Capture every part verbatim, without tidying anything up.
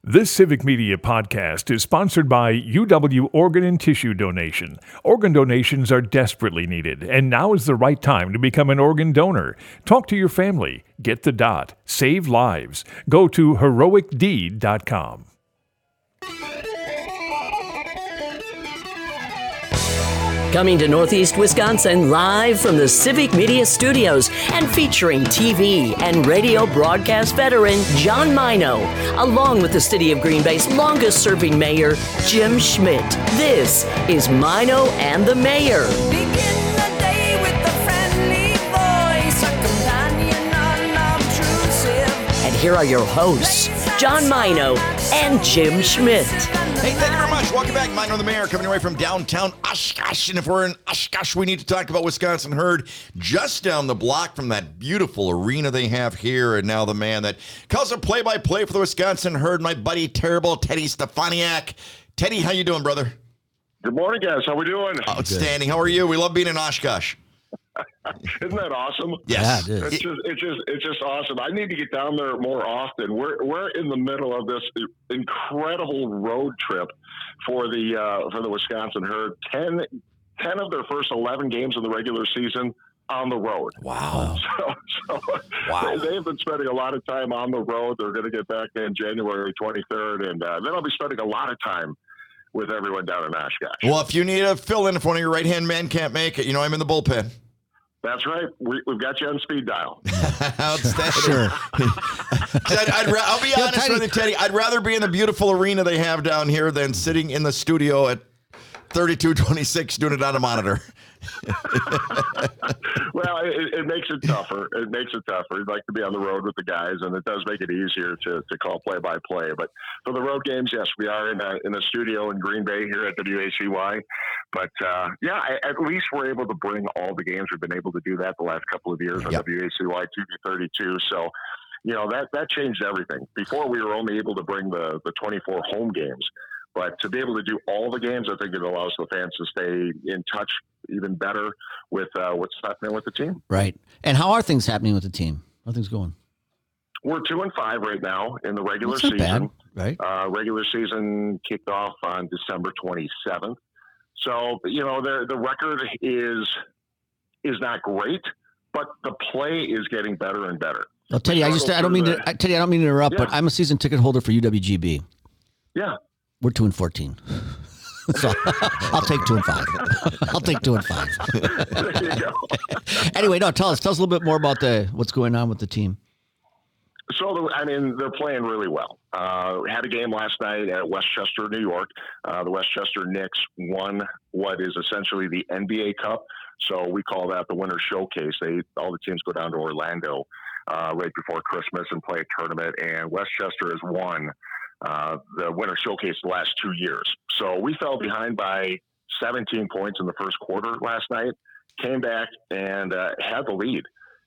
This Civic Media podcast is sponsored by U W Organ and Tissue Donation. Organ donations are desperately needed, and now is the right time to become an organ donor. Talk to your family. Get the dot. Save lives. Go to heroic deed dot com. Coming to Northeast Wisconsin live from the Civic Media Studios and featuring T V and radio broadcast veteran John Mino, along with the City of Green Bay's longest-serving mayor, Jim Schmidt. This is Mino and the Mayor. Begin the day with a friendly voice, a companion unobtrusive. And here are your hosts, John Mino and Jim Schmidt. Hey, thank you very much. Welcome back. Mino the Mayor coming away from downtown Oshkosh. And if we're in Oshkosh, we need to talk about Wisconsin Herd just down the block from that beautiful arena they have here. And now the man that calls a play-by-play for the Wisconsin Herd, my buddy, terrible Teddy Stefaniak. Teddy, how you doing, brother? Good morning, guys. How we doing? Outstanding. How are you? We love being in Oshkosh. Isn't that awesome? Yes. Yeah, it is. It's just, it's just, it's just awesome. I need to get down there more often. We're we're in the middle of this incredible road trip for the uh, for the Wisconsin Herd. Ten, ten of their first eleven games of the regular season on the road. Wow. So, so Wow. they, they've been spending a lot of time on the road. They're going to get back in January twenty-third, and uh, then I'll be spending a lot of time with everyone down in Oshkosh. Well, if you need a fill-in, if one of your right-hand men can't make it, you know I'm in the bullpen. That's right. We, we've got you on speed dial. Outstanding. Sure. I'd, I'd ra- I'll be Yo, honest Teddy. with you, Teddy. I'd rather be in the beautiful arena they have down here than sitting in the studio at thirty-two twenty-six doing it on a monitor. Well, it, it makes it tougher. It makes it tougher. You'd like to be on the road with the guys, and it does make it easier to, to call play-by-play. But for the road games, yes, we are in a, in a studio in Green Bay here at W A C Y. But, uh, yeah, I, at least we're able to bring all the games. We've been able to do that the last couple of years on Yep. W A C Y T V thirty-two. So, you know, that, that changed everything. Before, we were only able to bring the, the twenty-four home games. But to be able to do all the games, I think it allows the fans to stay in touch even better with uh, what's happening with the team. Right. And how are things happening with the team? How are things going? We're two and five right now in the regular That's not season. bad, right? Uh, regular season kicked off on December twenty-seventh. So, you know, the the record is is not great, but the play is getting better and better. Well, Teddy, I just I don't mean to I- Teddy, I don't mean to interrupt, Yeah. but I'm a season ticket holder for U W G B. Yeah. We're two and fourteen. So I'll take two and five. I'll take two and five. There you go. Anyway, no, tell us, tell us a little bit more about the what's going on with the team. So, the, I mean, they're playing really well. Uh, had a game last night at Westchester, New York. Uh, the Westchester Knicks won what is essentially the N B A Cup. So we call that the Winter Showcase. They all the teams go down to Orlando uh, right before Christmas and play a tournament. And Westchester has won uh, the Winter Showcase the last two years. So we fell behind by seventeen points in the first quarter last night. Came back and uh, had the lead.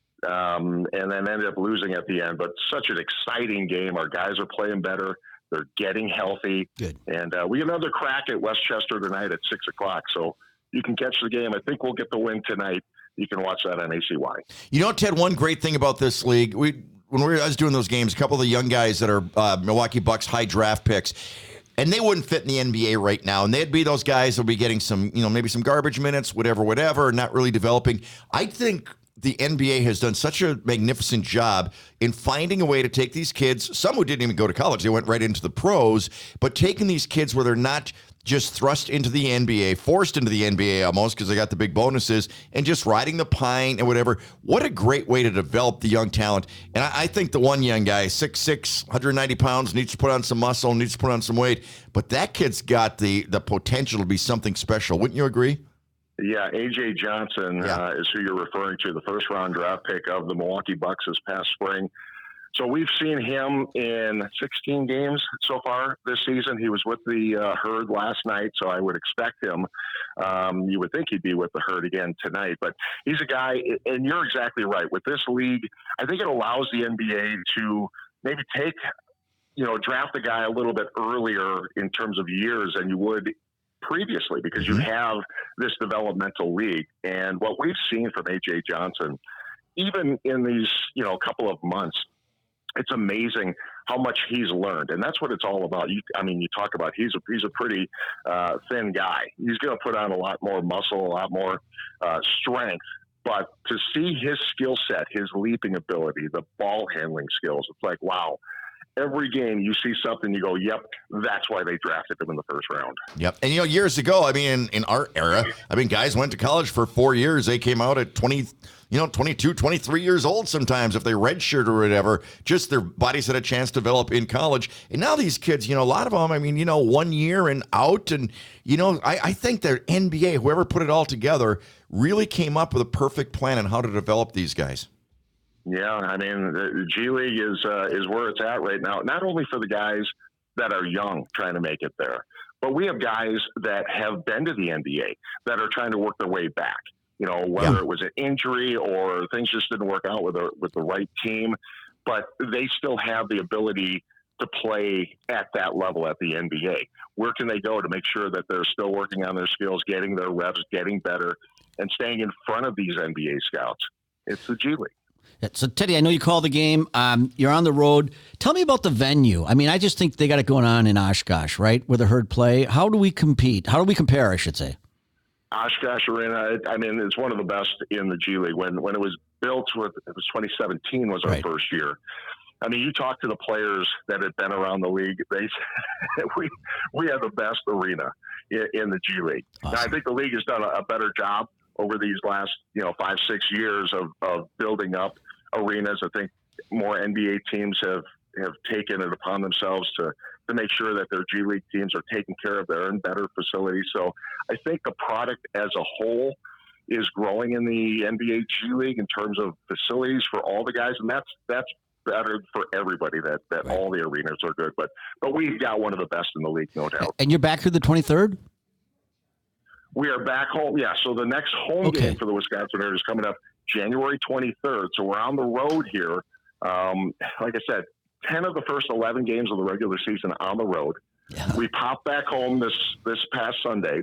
Um, and then ended up losing at the end. But such an exciting game. Our guys are playing better. They're getting healthy. Good. And uh, we get another crack at Westchester tonight at six o'clock. So you can catch the game. I think we'll get the win tonight. You can watch that on A C Y. You know, Ted, one great thing about this league, we when we were, I was doing those games, a couple of the young guys that are uh, Milwaukee Bucks high draft picks, and they wouldn't fit in the N B A right now. And they'd be those guys that would be getting some, you know, maybe some garbage minutes, whatever, whatever, not really developing. I think the N B A has done such a magnificent job in finding a way to take these kids, some who didn't even go to college, they went right into the pros, but taking these kids where they're not just thrust into the N B A, forced into the N B A almost because they got the big bonuses, and just riding the pine and whatever. What a great way to develop the young talent. And I, I think the one young guy, six six, one hundred ninety pounds, needs to put on some muscle, needs to put on some weight, but that kid's got the the potential to be something special. Wouldn't you agree? Yeah, A J Johnson Yeah. uh, is who you're referring to, the first round draft pick of the Milwaukee Bucks this past spring. So we've seen him in sixteen games so far this season. He was with the uh, Herd last night, so I would expect him. Um, you would think he'd be with the Herd again tonight, but he's a guy, and you're exactly right. With this league, I think it allows the N B A to maybe take, you know, draft a guy a little bit earlier in terms of years than you would previously, because you have this developmental league. And what we've seen from A J Johnson, even in these, you know, couple of months, it's amazing how much he's learned, and that's what it's all about. You, I mean, you talk about he's a he's a pretty uh, thin guy. He's going to put on a lot more muscle, a lot more uh, strength. But to see his skill set, his leaping ability, the ball handling skills, it's like, wow. Every game you see something, you go, yep, that's why they drafted him in the first round. Yep. And, you know, years ago, I mean, in, in our era, I mean, guys went to college for four years. They came out at twenty, you know, twenty-two, twenty-three years old sometimes if they redshirt or whatever. Just their bodies had a chance to develop in college. And now these kids, you know, a lot of them, I mean, you know, one year and out. And, you know, I, I think the N B A, whoever put it all together, really came up with a perfect plan on how to develop these guys. Yeah, I mean, the G League is uh, is where it's at right now. Not only for the guys that are young trying to make it there, but we have guys that have been to the N B A that are trying to work their way back. You know, whether yeah. it was an injury or things just didn't work out with the with the right team, but they still have the ability to play at that level at the N B A. Where can they go to make sure that they're still working on their skills, getting their reps, getting better, and staying in front of these N B A scouts? It's the G League. So, Teddy, I know you call the game. Um, you're on the road. Tell me about the venue. I mean, I just think they got it going on in Oshkosh, right, where the Herd play. How do we compete? How do we compare, I should say? Oshkosh Arena, I mean, it's one of the best in the G League. When when it was built, with it was twenty seventeen was our Right. first year. I mean, you talk to the players that had been around the league, they we we have the best arena in, in the G League. Awesome. Now, I think the league has done a, a better job over these last, you know, five, six years of, of building up arenas. I think more N B A teams have, have taken it upon themselves to, to make sure that their G League teams are taking care of their own better facilities. So I think the product as a whole is growing in the N B A G League in terms of facilities for all the guys. And that's, that's better for everybody that, that Right. all the arenas are good, but, but we've got one of the best in the league, no doubt. And you're back through the twenty-third? We are back home. Yeah. So the next home Okay. game for the Wisconsin Herd is coming up January twenty-third. So we're on the road here. Um, like I said, ten of the first eleven games of the regular season on the road. Yeah. We popped back home this, this past Sunday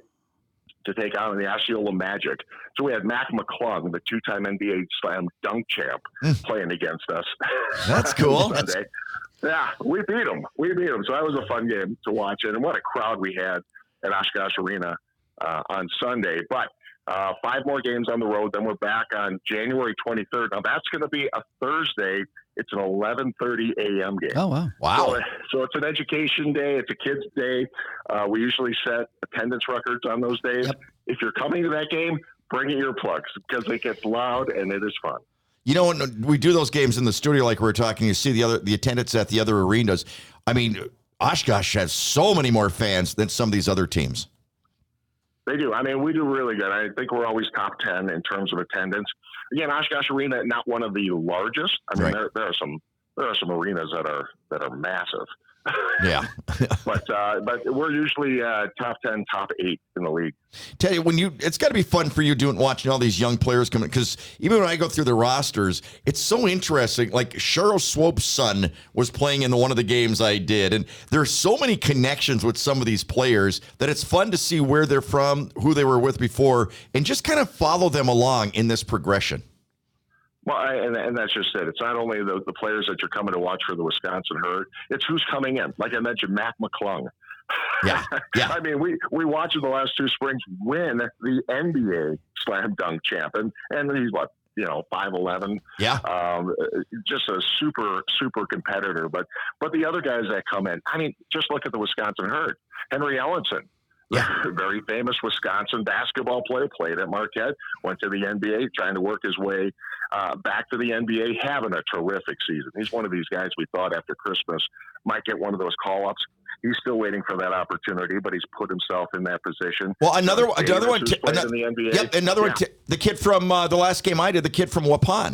to take on the Osceola Magic. So we had Mac McClung, the two-time N B A slam dunk champ, playing against us. That's cool. Sunday. Yeah, we beat him. We beat him. So that was a fun game to watch. And what a crowd we had at Oshkosh Arena uh, on Sunday. But uh, five more games on the road. Then we're back on January twenty-third. Now, that's going to be a Thursday. It's an eleven thirty a.m. game. Oh, wow. Wow. So, so it's an education day. It's a kids' day. Uh, we usually set attendance records on those days. Yep. If you're coming to that game, bring your earplugs because it gets loud and it is fun. You know, when we do those games in the studio, like we were talking, you see the other the attendance at the other arenas. I mean, Oshkosh has so many more fans than some of these other teams. They do. I mean, we do really good. I think we're always top ten in terms of attendance. Again, Oshkosh Arena, not one of the largest. I mean, Right. there, there are some there are some arenas that are that are massive. Yeah. but uh, but we're usually uh, top ten, top eight in the league. Tell you, when you, it's got to be fun for you doing watching all these young players come in, because even when I go through the rosters, it's so interesting. Like Cheryl Swope's son was playing in the, one of the games I did, and there's so many connections with some of these players that it's fun to see where they're from, who they were with before, and just kind of follow them along in this progression. Well, I, and, and that's just it. It's not only the, the players that you're coming to watch for the Wisconsin Herd, it's who's coming in. Like I mentioned, Mac McClung. Yeah, yeah. I mean, we, we watched the last two springs win the N B A slam dunk champ. And, and he's what, you know, five eleven. Yeah. Um, just a super, super competitor. But, but the other guys that come in, I mean, just look at the Wisconsin Herd. Henry Ellenson. Yeah. Very famous Wisconsin basketball player, played at Marquette, went to the N B A, trying to work his way uh, back to the N B A, having a terrific season. He's one of these guys we thought after Christmas might get one of those call-ups. He's still waiting for that opportunity, but he's put himself in that position. Well, another Davis, another one, who's t- played ano- in the N B A. Yep, another Yeah. one. T- the kid from uh, the last game I did, the kid from Waupun,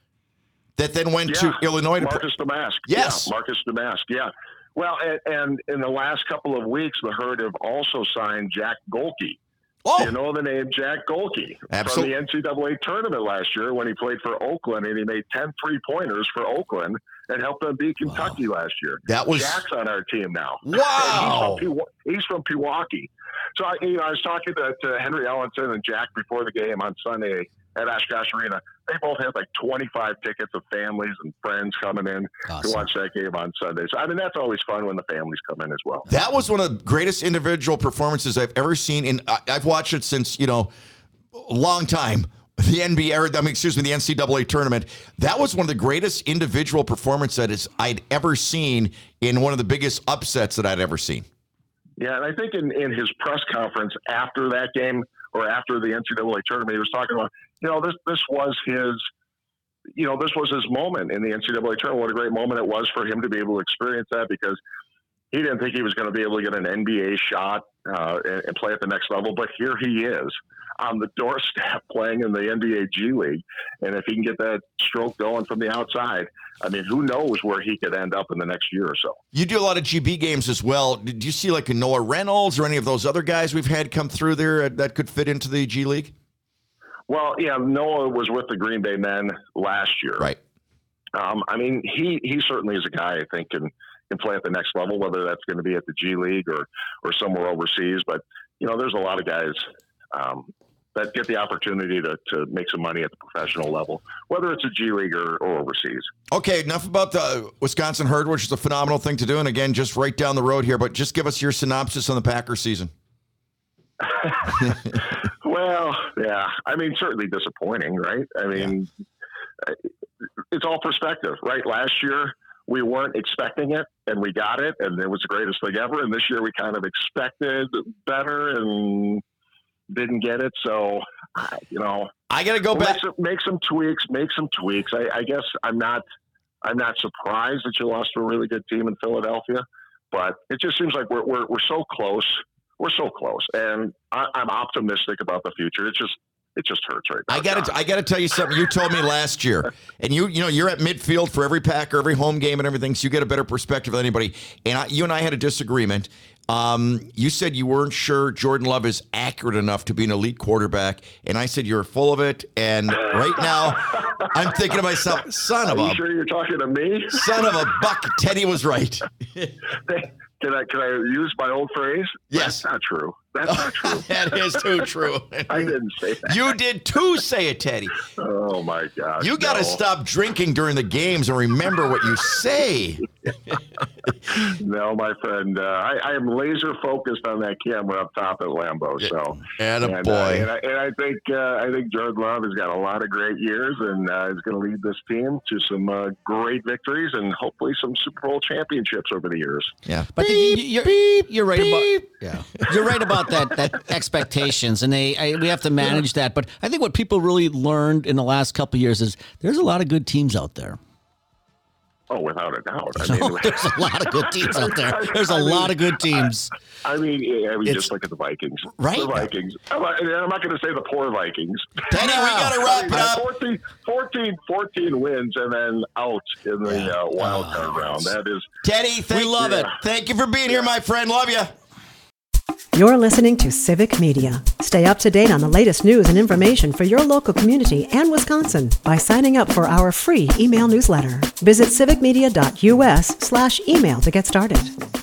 that then went Yeah. to Illinois. To Marcus Damask. Yes. Yeah, Marcus Damask. Yeah. Well, and, and in the last couple of weeks, the Herd have also signed Jack Golke. Oh, You know the name Jack Golke Absol- from the N C double A tournament last year when he played for Oakland, and he made ten three-pointers for Oakland and helped them beat Kentucky last year. That was- Jack's on our team now. Wow. And he's, from Pewa- he's from Pewaukee. So I, you know, I was talking to, to Henry Ellenson and Jack before the game on Sunday at Oshkosh Arena. They both had like twenty-five tickets of families and friends coming in Awesome. to watch that game on Sunday. So, I mean, that's always fun when the families come in as well. That was one of the greatest individual performances I've ever seen. And I've watched it since, you know, a long time. The N B A, or, I mean, excuse me, the N C double A tournament. That was one of the greatest individual performances I'd ever seen in one of the biggest upsets that I'd ever seen. Yeah, and I think in, in his press conference after that game or after the N C double A tournament, he was talking about, you know, this this was his, you know, this was his moment in the N C double A tournament. What a great moment it was for him to be able to experience that, because he didn't think he was going to be able to get an N B A shot uh, and, and play at the next level, but here he is on the doorstep playing in the N B A G League. And if he can get that stroke going from the outside, I mean, who knows where he could end up in the next year or so. You do a lot of G B games as well. Did you see like a Noah Reynolds or any of those other guys we've had come through there that could fit into the G League? Well, yeah, Noah was with the Green Bay Men last year. Right. Um, I mean, he, he certainly is a guy I think can, can play at the next level, whether that's going to be at the G League or, or somewhere overseas. But, you know, there's a lot of guys um, that get the opportunity to, to make some money at the professional level, whether it's a G League or, or overseas. Okay, enough about the Wisconsin Herd, which is a phenomenal thing to do. And again, just right down the road here, but just give us your synopsis on the Packers season. Well, yeah, I mean, certainly disappointing, right? I mean, yeah. It's all perspective, right? Last year, we weren't expecting it, and we got it, and it was the greatest thing ever. And this year, we kind of expected better and didn't get it. So, you know, I got to go make back. some, make some tweaks. Make some tweaks. I, I guess I'm not. I'm not surprised that you lost to a really good team in Philadelphia, but it just seems like we're we're, we're so close. We're so close, and I, I'm optimistic about the future. It's just. It just hurts right now. I got to. I got to tell you something. You told me last year, and you, you know, you're at midfield for every Packer, every home game, and everything, so you get a better perspective than anybody. And I, you and I had a disagreement. Um, you said you weren't sure Jordan Love is accurate enough to be an elite quarterback, and I said you're full of it. And right now, I'm thinking to myself, son of Are a, you sure you're talking to me? son of a buck. Teddy was right. Can I can I use my old phrase? Yes. That's not true. That's not true. That is too true. I didn't say that. You did too say it, Teddy. Oh my gosh. You got to no. stop drinking during the games and remember what you say. No, my friend. Uh, I, I am laser focused on that camera up top at Lambeau. So, Atta and, boy. uh, and, I, and I think uh, I think Jordan Love has got a lot of great years, and uh, is going to lead this team to some uh, great victories and hopefully some Super Bowl championships over the years. Yeah, But beep, the, you're, beep, you're right beep. about yeah. You're right about that that expectations, and they I, we have to manage that. But I think what people really learned in the last couple of years is there's a lot of good teams out there. Oh, without a doubt. I mean, There's a lot of good teams out there. There's a I mean, lot of good teams. I mean, yeah, I mean, It's- just look at the Vikings. Right. The Vikings. I'm not, and I'm not going to say the poor Vikings. Teddy, we got to wrap it Uh, up. fourteen, fourteen, fourteen wins and then out in the uh, wild card round. That is. Teddy, thank, We love it. Thank you for being here, my friend. Love you. You're listening to Civic Media. Stay up to date on the latest news and information for your local community and Wisconsin by signing up for our free email newsletter. Visit civicmedia.us slash email to get started.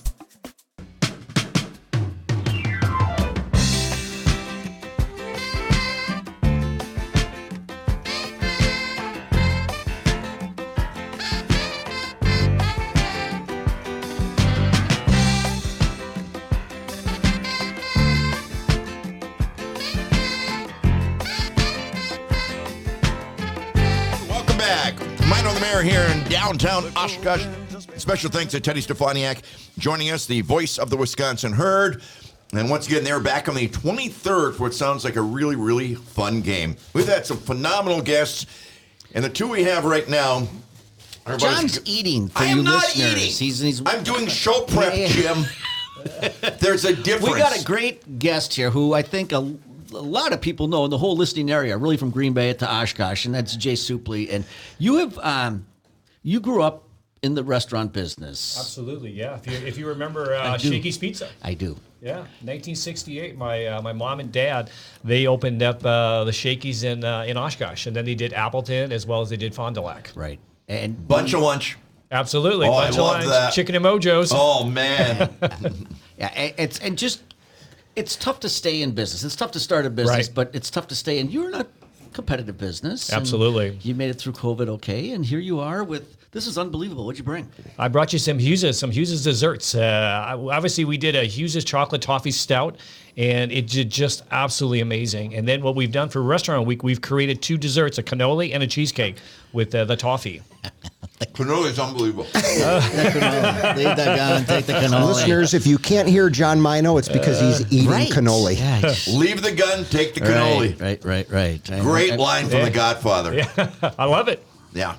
Welcome back. Mine on the Mayor here in downtown Oshkosh. Special thanks to Teddy Stefaniak joining us, the voice of the Wisconsin Herd. And once again, they're back on the twenty-third for what sounds like a really, really fun game. We've had some phenomenal guests, and the two we have right now are about as John's good- eating for I am you not listeners. eating. He's, he's I'm doing show prep, Yeah. Jim. There's a difference. We got a great guest here who I think a, a lot of people know in the whole listening area, really from Green Bay to Oshkosh, and that's Jay Supley. And you have, um, you grew up in the restaurant business. Absolutely, yeah. If you, if you remember uh, do. Shakey's Pizza. I do. Yeah, nineteen sixty-eight. My uh, my mom and dad, they opened up uh, the Shakey's in uh, in Oshkosh, and then they did Appleton as well as they did Fond du Lac. Right. And bunch of lunch. Absolutely, Oh, I bunch of love lines, that. chicken and mojos. Oh, man. yeah, and it's and just it's tough to stay in business. It's tough to start a business, Right. but it's tough to stay in. You're not competitive business. and Absolutely. You made it through COVID okay, and here you are with, this is unbelievable. What'd you bring? I brought you some Hughes's, some Hughes's desserts. Uh, obviously, we did a Hughes's chocolate toffee stout, and it did just absolutely amazing. And then what we've done for Restaurant Week, we've created two desserts, a cannoli and a cheesecake with uh, the toffee. Cannoli is unbelievable. That cannoli. Leave that gun, take the cannoli. Listeners, if you can't hear John Mino, it's because he's eating Right. cannoli. Yeah, just- Leave the gun, take the cannoli. Right, right, right, right. Great I- line from The Godfather. Yeah. I love it.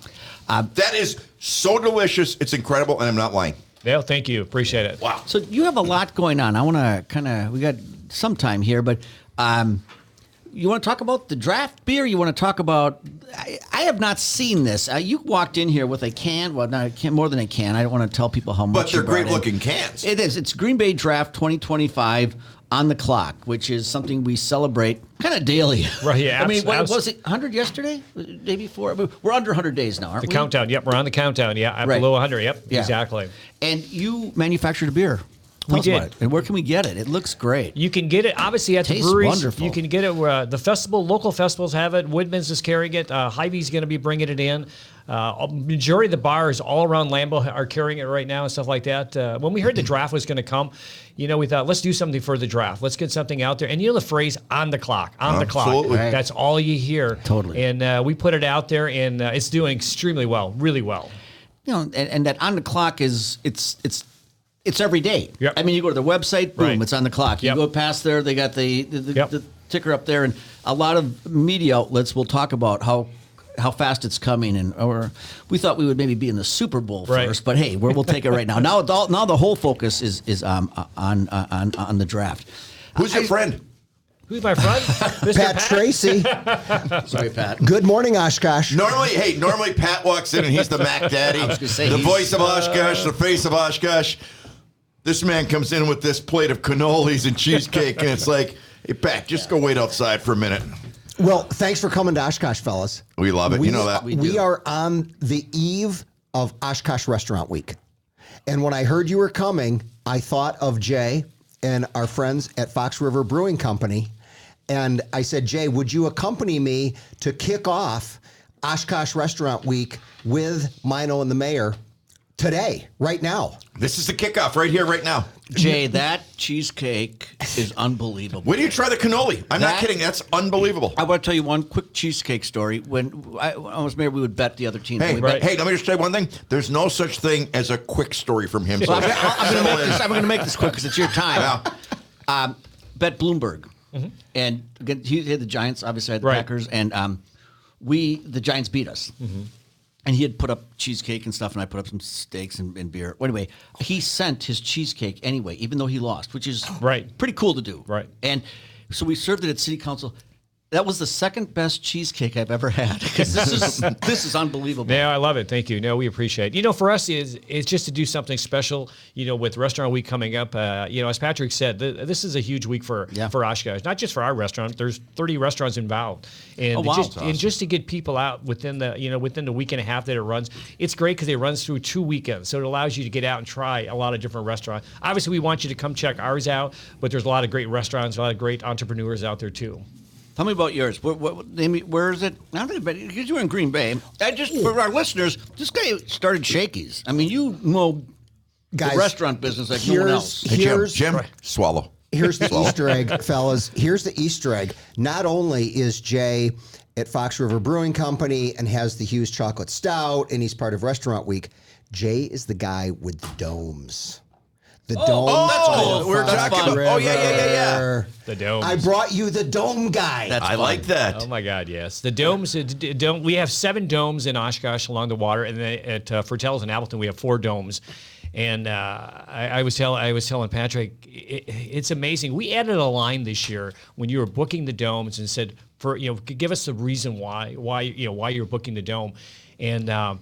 Um, that is so delicious. It's incredible, and I'm not lying. Yeah, thank you. Appreciate it. Wow. So you have a lot going on. I want to kind of, we got some time here, but um, you want to talk about the draft beer? You want to talk about, I, I have not seen this. Uh, you walked in here with a can, well, not a can, more than a can. I don't want to tell people how much But they're you brought great in. looking cans. It is. It's Green Bay Draft twenty twenty-five on the clock, which is something we celebrate kind of daily. Right, yeah, I mean, abs- what, abs- was it one hundred yesterday? Day before? We're under one hundred days now, aren't The we? countdown. Yep, we're on the countdown. Yeah, at Right. below one hundred. Yep, Yeah. exactly. And you manufactured a beer. Tell We us did. about it. And where can we get it? It looks great. You can get it obviously at the Tastes breweries. wonderful. You can get it where uh, the festival, local festivals have it. Woodman's is carrying it. Uh, Hy-Vee's going to be bringing it in. Uh, majority of the bars all around Lambeau are carrying it right now and stuff like that. Uh, when we heard the draft was going to come, you know, we thought let's do something for the draft. Let's get something out there. And you know the phrase "on the clock," on the clock. Absolutely. Right. That's all you hear. Totally. And uh, we put it out there, and uh, it's doing extremely well, really well. You know, and, and that on the clock is it's it's it's every day. Yep. I mean, you go to the website, boom, Right. it's on the clock. You Yep. go past there, they got the the, the, Yep. the ticker up there, and a lot of media outlets will talk about how how fast it's coming, and or we thought we would maybe be in the Super Bowl Right. first, but hey, we're, we'll take it right now. Now, the- now the whole focus is is um, on on on the draft. Who's your I- friend? Who's my friend? Mister Pat Tracy. Sorry, Pat. Good morning, Oshkosh. Normally, hey, normally Pat walks in and he's the Mac Daddy, I was gonna say, the he's- voice of Oshkosh, the face of Oshkosh. This man comes in with this plate of cannolis and cheesecake, and it's like, hey, Pat, just go wait outside for a minute. Well, thanks for coming to Oshkosh, fellas. We love it. You know that. We, We do. are on the eve of Oshkosh Restaurant Week. And when I heard you were coming, I thought of Jay and our friends at Fox River Brewing Company. And I said, Jay, would you accompany me to kick off Oshkosh Restaurant Week with Mino and the mayor today, right now? This is the kickoff right here, right now. Jay, that cheesecake is unbelievable. Where do you try the cannoli? I'm not That- kidding. That's unbelievable. I want to tell you one quick cheesecake story. When I, I was mayor, we would bet the other team. Hey, we right. bet, hey, let me just say one thing. There's no such thing as a quick story from him. So Well, I'm, I'm going to settle make in. this. I'm going to make this quick because it's your time. Yeah. Um, bet Bloomberg, and again, he had the Giants. Obviously, I had the Right. Packers, and um, we the Giants beat us. And he had put up cheesecake and stuff, and I put up some steaks and, and beer. Well, anyway, he sent his cheesecake anyway, even though he lost, which is Right. pretty cool to do. Right. And so we served it at City Council. That was the second best cheesecake I've ever had. 'Cause this is this is unbelievable. No, I love it. Thank you. No, we appreciate it. You know, for us, is it's just to do something special, you know, with Restaurant Week coming up. Uh, you know, as Patrick said, th- this is a huge week for Yeah. for Oshkosh, not just for our restaurant. There's thirty restaurants involved. And Oh, wow. just That's and just to get people out within the, you know, within the week and a half that it runs, it's great because it runs through two weekends. So it allows you to get out and try a lot of different restaurants. Obviously, we want you to come check ours out, but there's a lot of great restaurants, a lot of great entrepreneurs out there too. Tell me about yours. Where, where, name me- where is it? I don't think, because you're in Green Bay. I just for our listeners, this guy started Shakey's. I mean, you know Guys, the restaurant business like no one else. here's, Hey, Jim, here's, Jim, swallow. Here's the Easter egg, fellas. Here's the Easter egg. Not only is Jay at Fox River Brewing Company and has the Hughes Chocolate Stout, and he's part of Restaurant Week, Jay is the guy with the domes. The domes. oh, that's on cool. We're Fox talking about- River. oh, yeah, yeah, yeah, yeah. The domes. I brought you the dome guy. That's I fun. like that. Oh my God, yes. The domes. uh, d- Dome. We have seven domes in Oshkosh along the water, and then at uh, Fertel's in Appleton we have four domes. And uh, I, I was telling I was telling Patrick, it, it's amazing. We added a line this year when you were booking the domes and said, for you know, give us the reason why why you know why you're booking the dome, and. Um,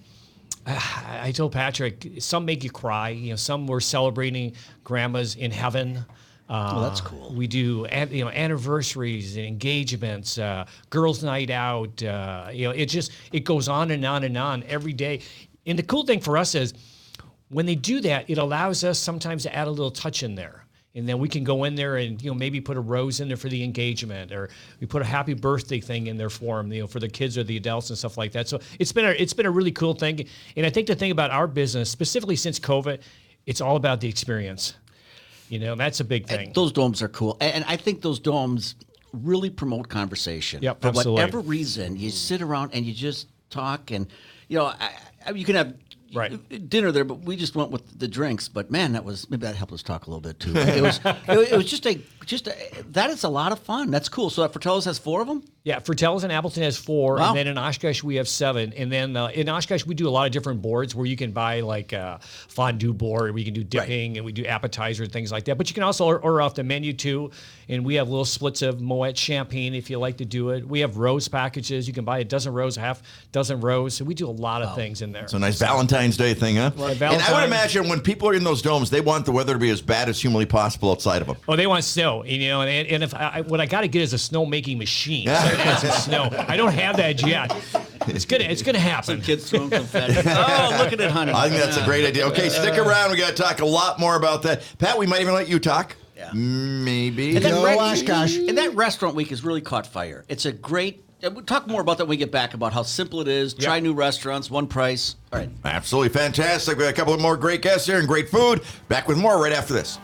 I told Patrick, some make you cry. You know, some were celebrating grandmas in heaven. Uh, Oh, that's cool. We do, an- you know, anniversaries, engagements, uh, girls' night out. Uh, you know, it just it goes on and on and on every day. And the cool thing for us is, when they do that, it allows us sometimes to add a little touch in there. And then we can go in there and, you know, maybe put a rose in there for the engagement, or we put a happy birthday thing in there for them, you know, for the kids or the adults and stuff like that. So it's been a, it's been a really cool thing. And I think the thing about our business, specifically since COVID, it's all about the experience. You know, that's a big thing. And those domes are cool. And I think those domes really promote conversation. Yep, For absolutely. whatever reason, you sit around and you just talk, and, you know, I, I, you can have Right. dinner there, but we just went with the drinks. But man, that was maybe that helped us talk a little bit too. It was it, it was just a just a, that is a lot of fun. That's cool. So that Fratello's has four of them. Yeah, Fratello's in Appleton has four, Wow. and then in Oshkosh we have seven. And then uh, in Oshkosh we do a lot of different boards where you can buy like a fondue board, we can do dipping, and we do appetizers, things like that. But you can also order, order off the menu too, and we have little splits of Moet champagne if you like to do it. We have rose packages. You can buy a dozen rose, a half dozen rose. So we do a lot of things in there. It's a nice Valentine's Day thing, huh? Well, and I Valentine's- would imagine when people are in those domes, they want the weather to be as bad as humanly possible outside of them. Oh, they want snow, you know, and, and if I, what I got to get is a snow making machine. So add some snow. I don't have that yet. It's gonna, it's gonna happen. Kids throwing confetti. Oh, look at it, honey. I think that's a great idea. Okay, stick around. We got to talk a lot more about that. Pat, we might even let you talk. Yeah. Maybe. And that Go re- Oshkosh. And that restaurant week has really caught fire. It's a great. and We'll talk more about that when we get back, about how simple it is. Try new restaurants, one price. All right. Absolutely fantastic. We got a couple of more great guests here and great food. Back with more right after this.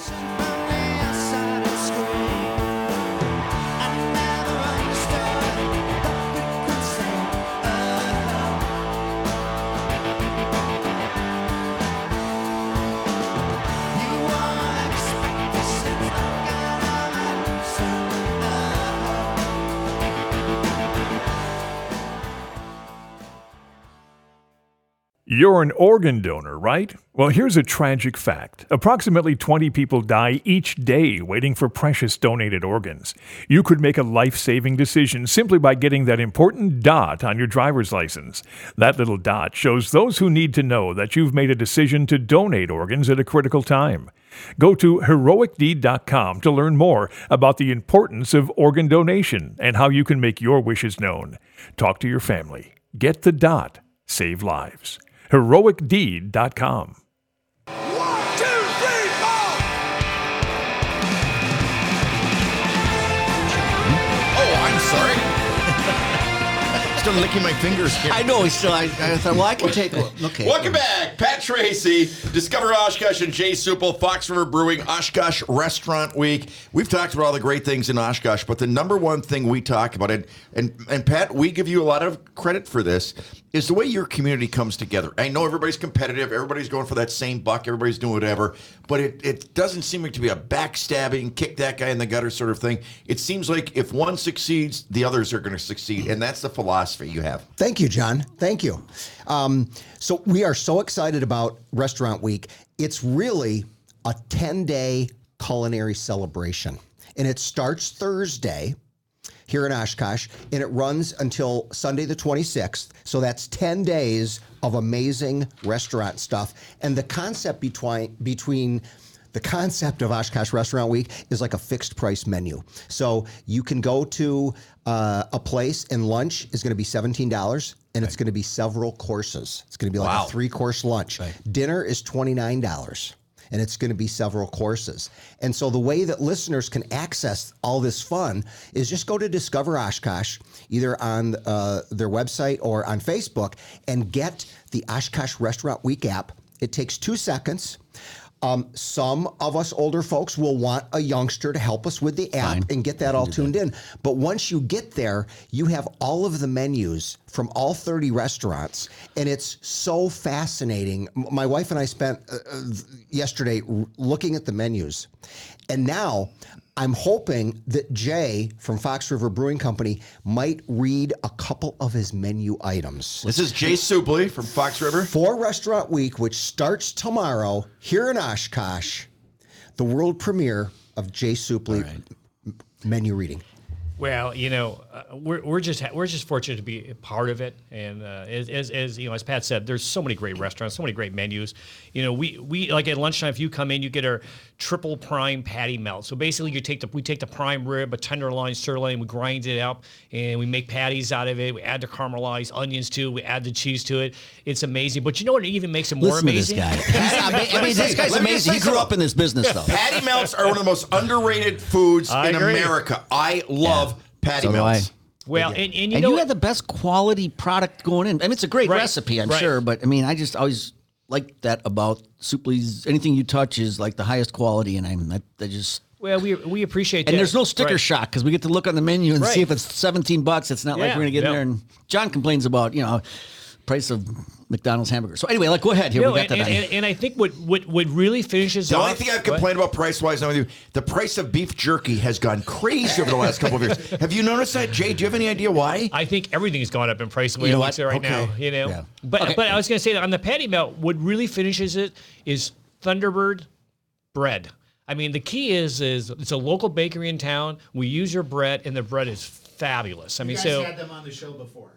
You're an organ donor, right? Well, here's a tragic fact. Approximately twenty people die each day waiting for precious donated organs. You could make a life-saving decision simply by getting that important dot on your driver's license. That little dot shows those who need to know that you've made a decision to donate organs at a critical time. Go to heroic deed dot com to learn more about the importance of organ donation and how you can make your wishes known. Talk to your family. Get the dot. Save lives. heroic deed dot com. One, two, three, four. Oh, I'm sorry. Still licking my fingers here. I know. Still, I, I thought, well, I can take. Okay. Welcome back. Pat Tracy, Discover Oshkosh, and Jay Supple, Fox River Brewing, Oshkosh Restaurant Week. We've talked about all the great things in Oshkosh, but the number one thing we talk about, and, and, and Pat, we give you a lot of credit for this, is the way your community comes together. I know everybody's competitive. Everybody's going for that same buck. Everybody's doing whatever. But it, it doesn't seem like to be a backstabbing, kick that guy in the gutter sort of thing. It seems like if one succeeds, the others are going to succeed. And that's the philosophy you have. Thank you, John. Thank you. Um, so we are so excited about Restaurant Week. It's really a ten-day culinary celebration. And it starts Thursday here in Oshkosh, and it runs until Sunday the twenty-sixth. So that's ten days of amazing restaurant stuff. And the concept between between the concept of Oshkosh Restaurant Week is like a fixed price menu. So you can go to uh, a place and lunch is going to be seventeen dollars, and it's going to be several courses. It's going to be like Wow. a three-course lunch. Dinner is twenty-nine dollars. And it's going to be several courses. And so the way that listeners can access all this fun is just go to Discover Oshkosh, either on uh, their website or on Facebook, and get the Oshkosh Restaurant Week app. It takes two seconds. Um, some of us older folks will want a youngster to help us with the app Fine. and get that all tuned in. But once you get there, you have all of the menus from all thirty restaurants, and it's so fascinating. M- My wife and I spent uh, uh, yesterday r- looking at the menus, and now I'm hoping that Jay from Fox River Brewing Company might read a couple of his menu items. This is Jay Supple from Fox River. For Restaurant Week, which starts tomorrow here in Oshkosh, the world premiere of Jay Supple m- menu reading. Well, you know, uh, we're we're just ha- we're just fortunate to be a part of it, and uh, as, as as you know, as Pat said, there's so many great restaurants, so many great menus. You know, we we like at lunchtime. If you come in, you get our triple prime patty melt. So basically, you take the we take the prime rib, a tenderloin, sirloin, we grind it up, and we make patties out of it. We add the caramelized onions to it. We add the cheese to it. It's amazing. But you know what even makes it more Listen amazing? to this guy. He's- I mean, I mean, this guy's Let me amazing. just He say grew up in this business, though. Patty melts are one of the most underrated foods I in agree. America. I love patty So do melts. I. Well, and, and you And know you what? had the best quality product going in. I mean, it's a great Right, recipe, I'm right. sure, but I mean, I just always like that about Supli's. Anything you touch is like the highest quality, and I'm that I just. Well, we we appreciate that. And there's no sticker Right. shock because we get to look on the menu and Right. see if it's seventeen bucks. It's not like Yeah, we're gonna get in yeah. there and John complains about you know price of McDonald's hamburger. So anyway, like go ahead here. No, we got and, that. and, and, and I think what what what really finishes The off, only thing I've Go ahead. complained about price-wise now with you, the price of beef jerky has gone crazy over the last couple of years. Have you noticed that, Jay? Do you have any idea why? I think everything's gone up in price the way You it know looks what? right Okay. now. You know, Yeah. but Okay. but I was going to say that on the patty melt, what really finishes it is Thunderbird bread. I mean, the key is is it's a local bakery in town. We use your bread, and the bread is fabulous. I mean, You guys so had them on the show before.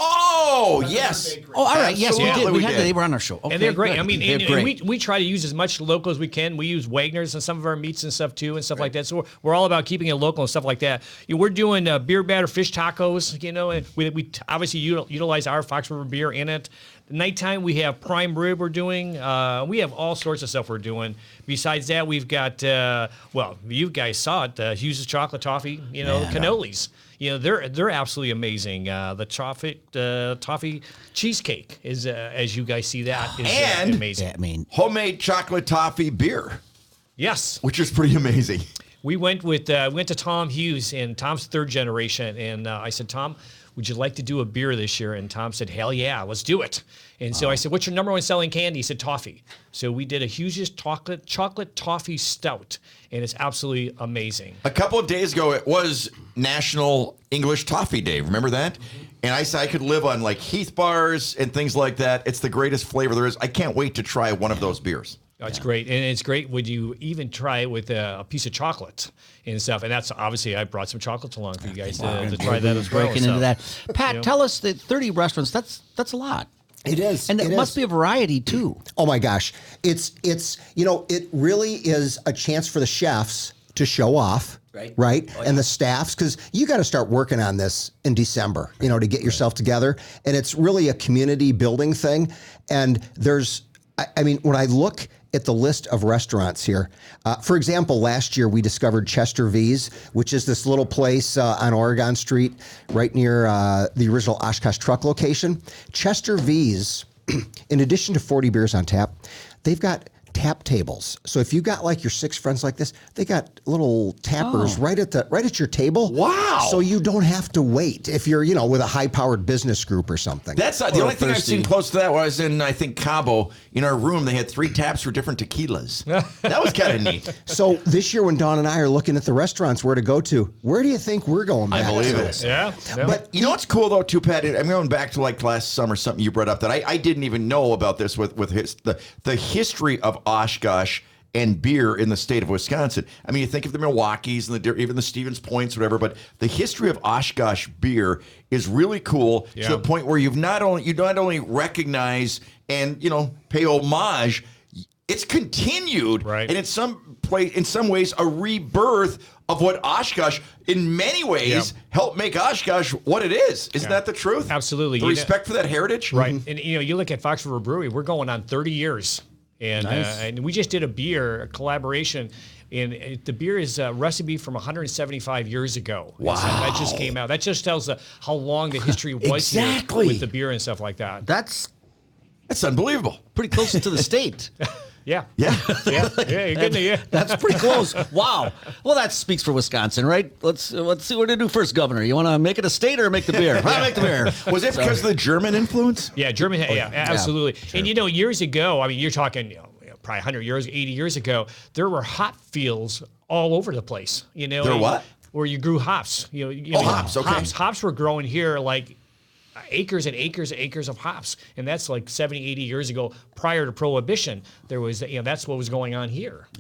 Oh, yes. Bakery. oh, all right. Yes, we Absolutely did. We, we had did. them. They were on our show. Okay, and they're great. good. I mean, They're and, and great. we we try to use as much local as we can. We use Wagner's and some of our meats and stuff too, and stuff like that. So we're, we're all about keeping it local and stuff like that. You know, we're doing uh, beer batter fish tacos, you know, and we, we t- obviously util- utilize our Fox River beer in it. The nighttime we have prime rib we're doing. Uh, we have all sorts of stuff we're doing. Besides that, we've got uh, well, you guys saw it, uh, Hughes' chocolate toffee, you know, Yeah. cannolis. You know, they're they're absolutely amazing. Uh, the toffee uh, toffee cheesecake is, uh, as you guys see that, is uh, And- amazing. Yeah, I mean, Homemade chocolate toffee beer, Yes, which is pretty amazing. we went with uh, went to Tom Hughes, and Tom's third generation, and uh, I said, Tom, would you like to do a beer this year? And Tom said, hell yeah, let's do it. And so I said, what's your number one selling candy? He said, toffee. So we did a Hughes' chocolate chocolate toffee stout, and it's absolutely amazing. A couple of days ago, it was National English Toffee Day. Remember that? And I said I could live on like Heath bars and things like that. It's the greatest flavor there is. I can't wait to try one of those beers. Oh, it's great, and it's great when you even try it with a, a piece of chocolate and stuff. And that's obviously I brought some chocolates along for you guys to, to try that as well. breaking so. into that. Pat, you know. tell us that thirty restaurants. That's that's a lot. It is. And it, It must is. be a variety too. Oh my gosh. It's it's you know, it really is a chance for the chefs to show off. Right. Right. And the staffs, because you got to start working on this in December, you know, to get yourself together. And it's really a community building thing. And there's, I, I mean, when I look at the list of restaurants here, uh, for example, last year we discovered Chester V's, which is this little place uh, on Oregon Street, right near uh, the original Oshkosh truck location. Chester V's, in addition to forty beers on tap, they've got tap tables. So if you got like your six friends like this, they got little tappers Oh. right at the right at your table. Wow. So you don't have to wait if you're, you know, with a high-powered business group or something. That's uh, the Or only thing I've thirsty. seen close to that was in, I think, Cabo. In our room, they had three taps for different tequilas. That was kind of neat. So this year when Dawn and I are looking at the restaurants where to go to, where do you think we're going back believe to? it. Yeah, yeah. But You know what's cool though, too, Pat? I'm going back to like last summer, something you brought up that I, I didn't even know about this with with his, the the history of Oshkosh and beer in the state of Wisconsin. I mean, you think of the Milwaukee's and the even the Stevens Points, whatever, but the history of Oshkosh beer is really cool Yeah. to the point where you've not only you not only recognize and you know pay homage. It's continued, Right. and in some play, in some ways, a rebirth of what Oshkosh, in many ways, Yeah. helped make Oshkosh what it is. Isn't Yeah. that the truth? Absolutely. The You know- respect for that heritage, Right. And you know, you look at Fox River Brewery, we're going on thirty years. And Nice. uh, and we just did a beer a collaboration, and it, the beer is a recipe from one hundred seventy-five years ago. And so that just came out. That just tells uh, how long the history was here Exactly. with the beer and stuff like that. That's That's unbelievable. pretty close to the state. Yeah. Yeah. Yeah. Yeah. You're getting it. Yeah. That's pretty close. Wow. Well, that speaks for Wisconsin, right? Let's uh, let's see what to do first, Governor. You want to make it a state or make the beer? I'll make the beer. Was it because of the German influence? Yeah, German. Yeah, absolutely. And you know, years ago, I mean, you're talking, you know, probably one hundred years, eighty years ago, there were hop fields all over the place. You know, There and- what? Where you grew hops. You know, you Oh, know, hops, okay. Hops, hops were growing here like acres and acres and acres of hops, and that's like seventy, eighty years ago. Prior to Prohibition, there was, you know, that's what was going on here. Yeah.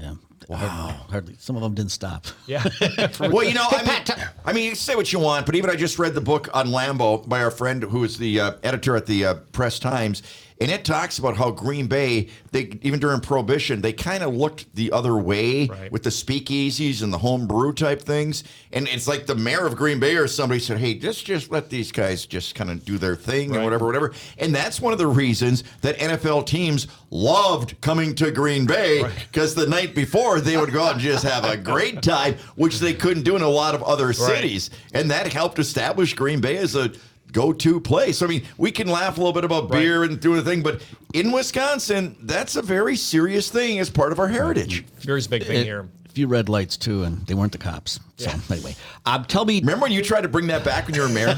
Wow. Hardly, hardly. Some of them didn't stop. Yeah. Well, you know, I mean, I mean, you can say what you want, but even I just read the book on Lambeau by our friend who is the uh, editor at the uh, Press Times, and it talks about how Green Bay, they even during Prohibition, they kind of looked the other way Right. with the speakeasies and the home brew type things. And it's like the mayor of Green Bay or somebody said, hey, just just let these guys just kind of do their thing Right. and whatever, whatever. And that's one of the reasons that N F L teams loved coming to Green Bay, because the night before they would go out and just have a great time, which they couldn't do in a lot of other cities. And that helped establish Green Bay as a go-to place. I mean, we can laugh a little bit about beer and do the thing, but in Wisconsin, that's a very serious thing as part of our heritage. Beer's a big thing It- here. A few red lights too, and they weren't the cops. So anyway, um, tell me. Remember when you tried to bring that back when you were mayor?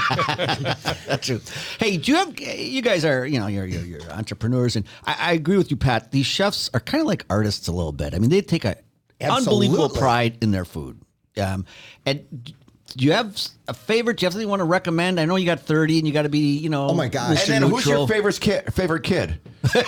That's true. Hey, do you have? You guys are, you know, you're you're, you're entrepreneurs, and I, I agree with you, Pat. These chefs are kind of like artists a little bit. I mean, they take a unbelievable Absolutely. pride in their food. Um, and do you have a favorite? Do you have something you want to recommend? I know you got thirty, and you got to be, you know. Oh, my gosh. Mister And then who's Neutral. your favorite kid? Favorite kid?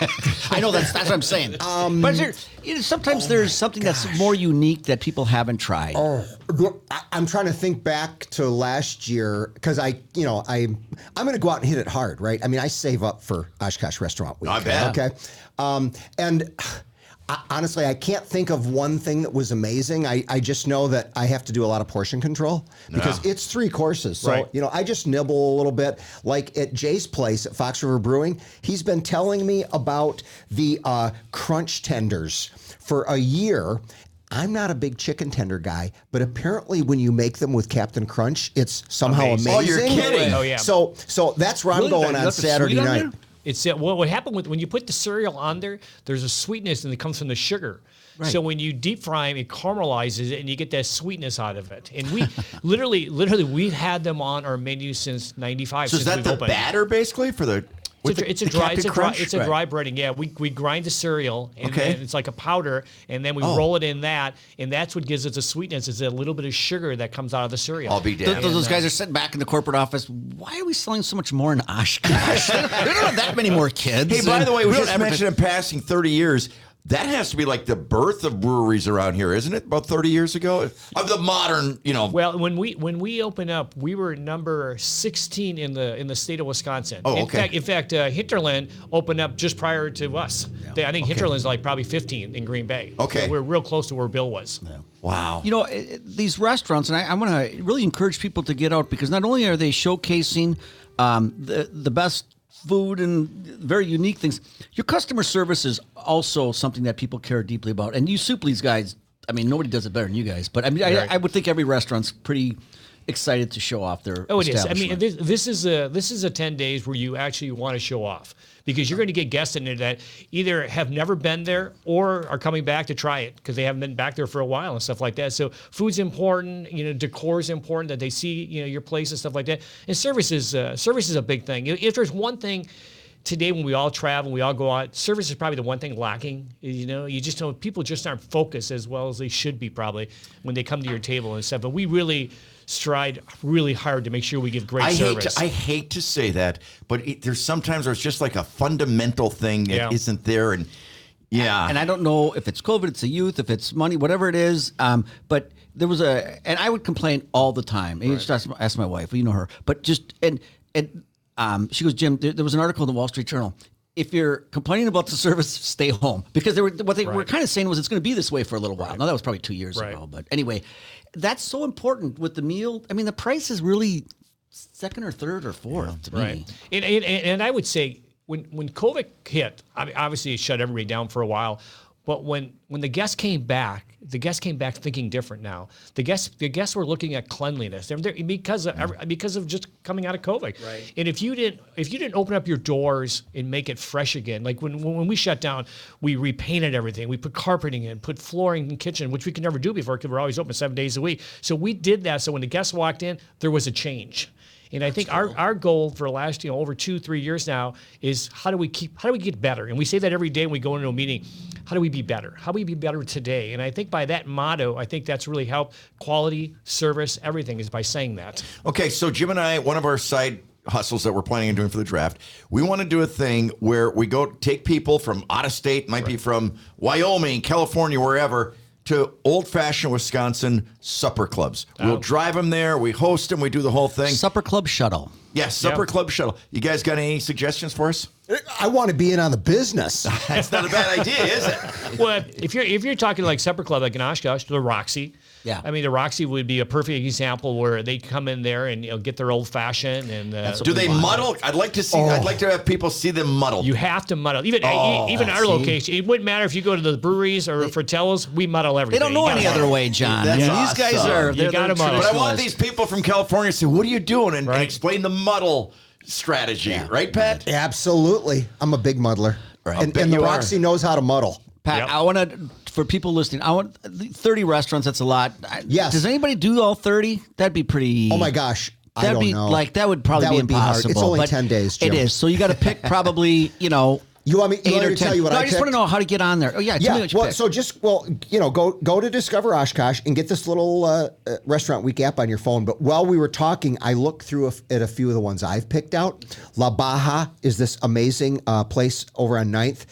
I know that's that's what I'm saying. Um, but is there, you know, sometimes there's something that's more unique that people haven't tried. Oh, look, I- I'm trying to think back to last year because I, you know, I, I'm going to go out and hit it hard, right? I mean, I save up for Oshkosh Restaurant Week. I bet. Okay, um, and I, honestly, I can't think of one thing that was amazing. I, I just know that I have to do a lot of portion control because Yeah. it's three courses. So Right. you know, I just nibble a little bit. Like at Jay's place at Fox River Brewing, he's been telling me about the uh, crunch tenders for a year. I'm not a big chicken tender guy, but apparently when you make them with Captain Crunch, it's somehow Amazing. amazing. Oh, you're kidding. Oh, yeah. So, so that's where I'm Really? going You on got the Saturday sweet on night. there? It's uh, well, what happened with when you put the cereal on there, there's a sweetness and it comes from the sugar. So when you deep fry them, it caramelizes it and you get that sweetness out of it. And we literally, literally, we've had them on our menu since ninety-five. So is since that we've the opened. batter basically for the? with It's a, the- it's a the dry, Captain it's a dry, Crunch? it's a dry breading. Yeah, we we grind the cereal and Okay. then it's like a powder, and then we Oh. roll it in that, and that's what gives it the sweetness. Is a little bit of sugar that comes out of the cereal. I'll be Th- damned. those guys are sitting back in the corporate office. Why are we selling so much more in Oshkosh? they don't have that many more kids. Hey, by and the way, we don't just advertise- mentioned in passing thirty years. That has to be like the birth of breweries around here, isn't it? About thirty years ago, of the modern, you know. Well, when we when we opened up, we were number sixteen in the in the state of Wisconsin. Oh, in okay. fact, in fact, uh, Hinterland opened up just prior to us. They- I think Hinterland's like probably fifteen in Green Bay. Okay. So we're real close to where Bill was. Wow. You know, eh, eh, these restaurants, and I, I want to really encourage people to get out because not only are they showcasing um, the the best food and very unique things, your customer service is also something that people care deeply about. And you Supley's guys, I mean, nobody does it better than you guys. But I mean, I, Right. I would think every restaurant's pretty excited to show off their Oh, it is. I mean, establishment. this, this is a this is a ten days where you actually want to show off because you're going to get guests in there that either have never been there or are coming back to try it because they haven't been back there for a while and stuff like that. So food's important, you know, decor is important that they see, you know, your place and stuff like that. And service is uh, service is a big thing. If there's one thing today when we all travel, we all go out, service is probably the one thing lacking. You know, you just don't, people just aren't focused as well as they should be probably when they come to your table and stuff. But we really stride really hard to make sure we give great I hate service. to, I hate to say that, but it, there's sometimes there's just like a fundamental thing that Yeah. not there, and yeah, and I don't know if it's COVID, it's the youth, if it's money, whatever it is. Um, but there was a, and I would complain all the time. And you just ask, ask my wife, well, you know her, but just and and um, she goes, Jim, there, there was an article in the Wall Street Journal. If you're complaining about the service, stay home because they were what they were Right. kind of saying was it's going to be this way for a little while. Now that was probably two years Right. ago, but anyway, that's so important with the meal. I mean, the price is really second or third or fourth to me. Right. And, and, and I would say when, when COVID hit, I mean, obviously it shut everybody down for a while. But when, when the guests came back, the guests came back thinking different now. The guests the guests were looking at cleanliness They're, they're- because of every- because of just coming out of COVID. Right. And if you didn't if you didn't open up your doors and make it fresh again, like when when we shut down, we repainted everything. We put carpeting in, put flooring in the kitchen, which we could never do before because we're always open seven days a week. So we did that. So when the guests walked in, there was a change. And I think our, our goal for the last, you know, over two, three years now is how do we keep, how do we get better? And we say that every day when we go into a meeting, how do we be better? How do we be better today? And I think by that motto, I think that's really helped quality, service, everything is by saying that. Okay, so Jim and I, one of our side hustles that we're planning on doing for the draft, we want to do a thing where we go take people from out of state, might be from Wyoming, California, wherever, to Old Fashioned Wisconsin supper clubs. We'll drive them there. We host them. We do the whole thing. Supper Club Shuttle. Yes, Supper Yep. Club Shuttle. You guys got any suggestions for us? I want to be in on the business. That's not a bad idea, is it? Well, if you're if you're talking like supper club like in Oshkosh, the Roxy. Yeah. I mean, the Roxy would be a perfect example where they come in there and you know get their old fashioned and uh, Do they muddle? I'd like to see. I'd like to have people see them muddle. you have to muddle. Even Oh, even our see? location, it wouldn't matter if you go to the breweries or Fratello's, we muddle They everything. don't know You any gotta- other way, John. That's I mean, These guys awesome. are. You They're, gotta they're muddle. But I want traditionalists. these people from California to say, "What are you doing?" and, and Right. explain the muddle strategy, right, Pat? Absolutely. I'm a big muddler. Right. And, bet and the you are. Roxy knows how to muddle. Pat, Yep. I want to, for people listening, I want thirty restaurants. That's a lot. I- Yes. Does anybody do all thirty? That'd be pretty. Oh my gosh. I That'd don't be know. like that would probably That be would be hard. impossible. It's only but ten days, Jim. It is. So you got to pick probably you know. You want me, you eight want or me to ten. tell you what no, I I just want to picked? know how to get on there. Oh yeah, tell me Yeah, what you well, picked. so just well, you know, go go to Discover Oshkosh and get this little uh, uh, Restaurant Week app on your phone. But while we were talking, I looked through a f at a few of the ones I've picked out. La Baja is this amazing uh, place over on ninth.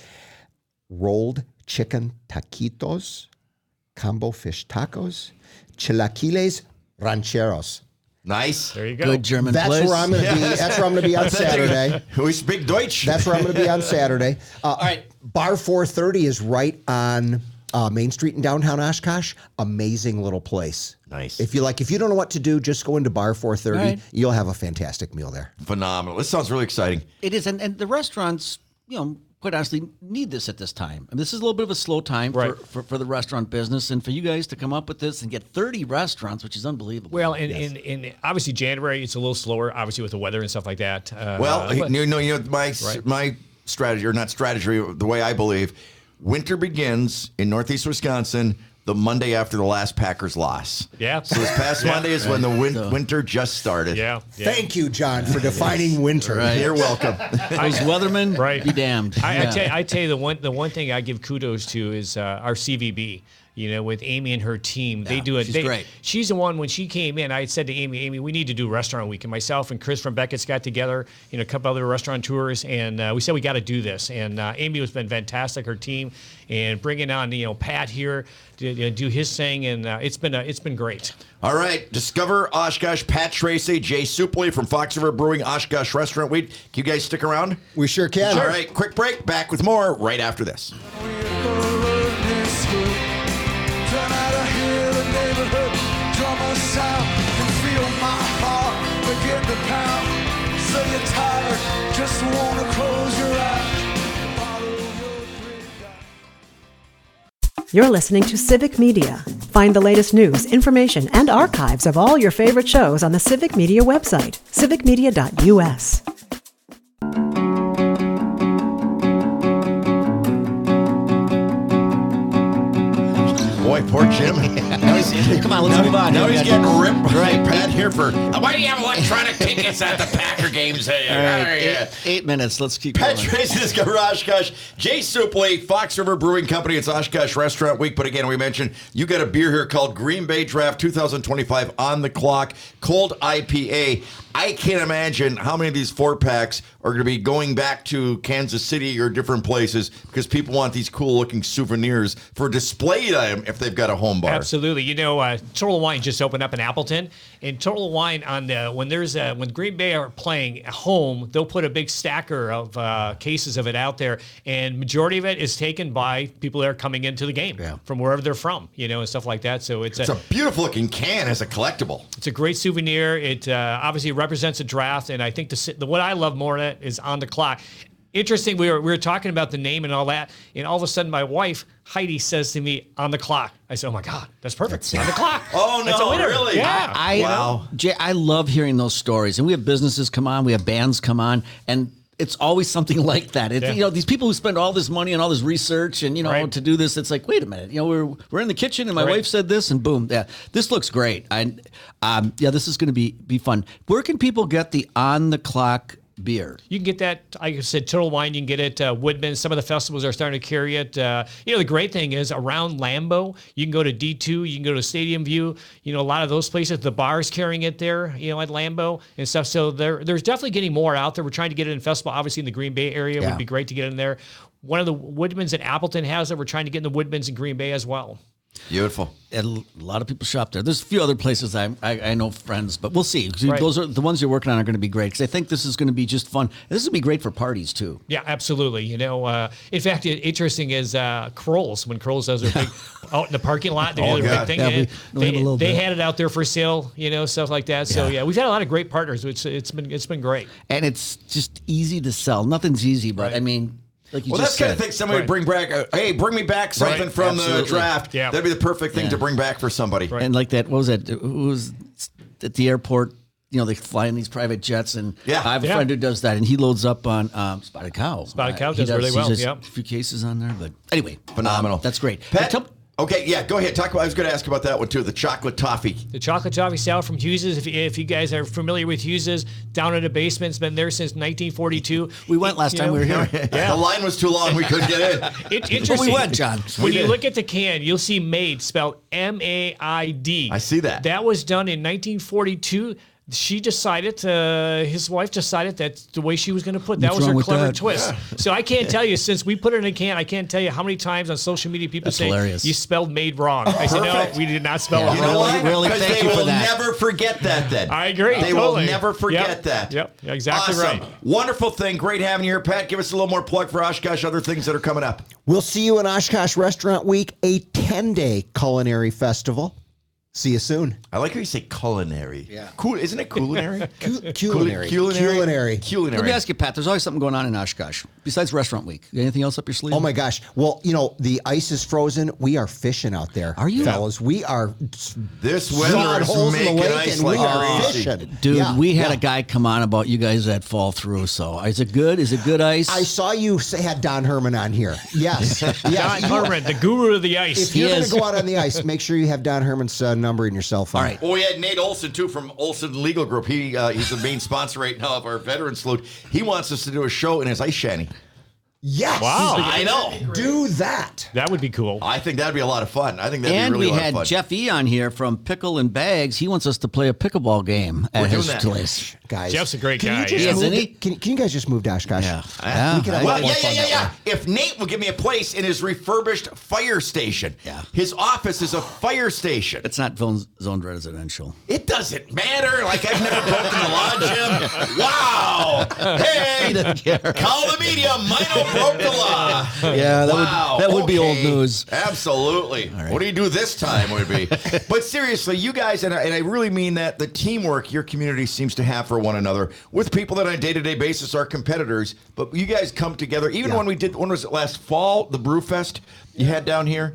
Rolled chicken taquitos, combo fish tacos, chilaquiles rancheros. Nice. There you go. Good German That's place. where I'm going to be. That's where I'm going to be on Saturday. We speak Deutsch. That's where I'm going to be on Saturday. Uh, All right. Bar four thirty is right on uh, Main Street in downtown Oshkosh. Amazing little place. Nice. If you like, if you don't know what to do, just go into Bar four thirty. All right. You'll have a fantastic meal there. Phenomenal. This sounds really exciting. It is, and, and the restaurants, you know, quite honestly, need this at this time. I mean, this is a little bit of a slow time Right. for, for, for the restaurant business, and for you guys to come up with this and get thirty restaurants, which is unbelievable. Well, in, in, in obviously January, it's a little slower, obviously with the weather and stuff like that. Uh, Well, but- you know, you know, my Right. my strategy, or not strategy, the way I believe, winter begins in Northeast Wisconsin the Monday after the last Packers loss. Yeah. So this past Yeah. Monday is when the win- winter just started. yeah, yeah. Thank you, John, for defining winter. Right. You're welcome. Those weathermen, Right. be damned. I, I, Yeah. tell you, I tell you the one the one thing I give kudos to is uh, our C V B. You know, with Amy and her team, they Yeah, do it. she's they, great. She's the one when she came in. I had said to Amy, Amy, we need to do Restaurant Week, and myself and Chris from Beckett's got together. You know, a couple other restaurateurs, and uh, we said we got to do this. And uh, Amy has been fantastic, her team, and bringing on you know Pat here to you know, do his thing, and uh, it's been uh, it's been great. All right. Discover Oshkosh, Pat Tracy, Jay Supley from Fox River Brewing, Oshkosh Restaurant Week. Can you guys stick around? We sure can. All right. Quick break. Back with more right after this. Turn out to hear the neighborhood drummer sound and feel my heart begin to pound. So you're tired, just wanna close your eyes. Follow your dream. You're listening to Civic Media. Find the latest news, information, and archives of all your favorite shows on the Civic Media website, civic media dot U S. Boy, poor Jim. Now he's, Come on, let's now, move on. Now We he's got- getting ripped by Right. Pat here for. Why do you have electronic tickets at the Packer games? Hey, All right, yeah. eight, eight minutes. Let's keep Pat going. Tracy, Discover Oshkosh, Jay Supley, Fox River Brewing Company. It's Oshkosh Restaurant Week. But again, we mentioned you got a beer here called Green Bay Draft twenty twenty-five on the clock, cold I P A. I can't imagine how many of these four packs are going to be going back to Kansas City or different places because people want these cool looking souvenirs for a display item if they've got a home bar. Absolutely. You know, uh, Total Wine just opened up in Appleton, and Total Wine on the when there's a, when Green Bay are playing at home, they'll put a big stacker of uh, cases of it out there, and majority of it is taken by people that are coming into the game Yeah. from wherever they're from, you know, and stuff like that. So it's, It's a, a beautiful looking can as a collectible. it's a great souvenir. It uh, obviously represents a draft, and I think the, the what I love more of it is on the clock. Interesting, we were we were talking about the name and all that, and all of a sudden my wife Heidi says to me, "On the clock." I said, "Oh my God, that's perfect! On the clock." Oh, That's a no, winner. really? Yeah. I, Wow. Jay, I love hearing those stories, and we have businesses come on, we have bands come on, and it's always something like that. It's, Yeah. You know, these people who spend all this money and all this research, and you know, Right. to do this, it's like, wait a minute, you know, we're we're in the kitchen, and my Right. wife said this, and boom, yeah, this looks great. I, um, yeah, this is going to be be fun. Where can people get the on the clock beer? You can get that, like I said, Total Wine. You can get it uh, Woodman. Some of the festivals are starting to carry it. Uh, you know, the great thing is around Lambeau, you can go to D two, you can go to Stadium View. You know, a lot of those places, the bar's carrying it there, you know, at Lambeau and stuff. So there, there's definitely getting more out there. We're trying to get it in festival. Obviously, in the Green Bay area, it Yeah. would be great to get in there. One of the Woodmans in Appleton has it. We're trying to get in the Woodmans in Green Bay as well. Beautiful. And a lot of people shop there. There's a few other places I I, I know friends, but we'll see. Right. Those are the ones you're working on are going to be great because I think this is going to be just fun. This will be great for parties too. Yeah, absolutely. You know, uh, in fact, it, interesting is uh, Kroll's. When Kroll's does their big out in the parking lot, they Oh, do their God. big thing. Yeah, we- and we have a they little they bit. had it out there for sale. You know, stuff like that. So yeah, we've had a lot of great partners. It's it's been it's been great. And it's just easy to sell. Nothing's easy, but Right. I mean, like you Well, just that's kind of said. thing somebody would Right. bring back. Uh, hey, bring me back something Right. from the Absolutely. draft. Yeah. That'd be the perfect thing Yeah. to bring back for somebody. Right. And like that, what was that? Who was at the airport? You know, they fly in these private jets, and Yeah. I have a Yeah. friend who does that, and he loads up on um, Spotted Cow. Spotted Cow he does really he well, has yep. a few cases on there, but anyway, Phenomenal. um, that's great. Pat, But tell- okay, yeah, go ahead. Talk about. I was going to ask about that one too. The chocolate toffee. The chocolate toffee salad from Hughes's. If, you- if you guys are familiar with Hughes's, down in the basement, it's been there since nineteen forty-two. We went last You time know, we were here. Yeah. The line was too long. We couldn't get in. It, But interesting. we went, John. When We you did. look at the can, you'll see "made" spelled M A I D. I see that. That was done in nineteen forty-two. She decided, uh, his wife decided that's the way she was going to put. That What's was her wrong with clever that? twist. So I can't tell you, since we put it in a can, I can't tell you how many times on social media people That's say hilarious. you spelled "made" wrong. I said no, Perfect. we did not spell Yeah. it You wrong. know Really, why? really, 'Cause thank they you for will that. never forget that. Then I agree, They totally. will never forget Yep, that. yep, exactly awesome. right. Wonderful thing. Great having you here, Pat. Give us a little more plug for Oshkosh. Other things that are coming up. We'll see you in Oshkosh Restaurant Week, a ten-day culinary festival. See you soon. I like how you say culinary. Yeah. Cool. Isn't it culinary? Cu- culinary. Culinary. Culinary. Culinary. Let me ask you, Pat. There's always something going on in Oshkosh besides Restaurant Week. You got anything else up your sleeve? Oh my gosh. Well, you know, the ice is frozen. We are fishing out there. Are you? Fellas, we are This sawing weather is holes in the making lake ice and we like are crazy. fishing. Dude, Yeah, we had yeah. a guy come on about you guys that fall through. So is it good? Is it good ice? I saw you say, had Don Herman on here. Yes. Don yes. Herman, the guru of the ice. If you're going is. to go out on the ice, make sure you have Don Herman's uh, number in your cell phone. All right. Well, we had Nate Olson too from Olson Legal Group. He uh, he's the main sponsor right now of our veteran salute. He wants us to do a show in his ice shanty. Yes. Wow. I know. Do that. That would be cool. I think that'd be a lot of fun. I think that'd And be really we a lot had of fun. Jeff E on here from Pickle and Bags. He wants us to play a pickleball game at We're doing his that. place. Guys. Jeff's a great can guy, You just yeah. move Isn't to- he? Can, can you guys just move to Oshkosh? Yeah. We can have Well, a lot yeah, more yeah, fun yeah, that yeah. If Nate will give me a place in his refurbished fire station, Yeah. his office is a fire station. It's not zone zoned residential. It doesn't matter. Like I've never broken the law, Jim. Wow. Hey, call the media. Mino broke the law. Yeah, that Wow, would that would be old okay. news. Absolutely. What do you do this time would be. But seriously, you guys, and I, and I really mean that, the teamwork your community seems to have for one another with people that on a day-to-day basis are competitors, but you guys come together. Even Yeah. when we did, when was it last fall, the Brew Fest you had down here?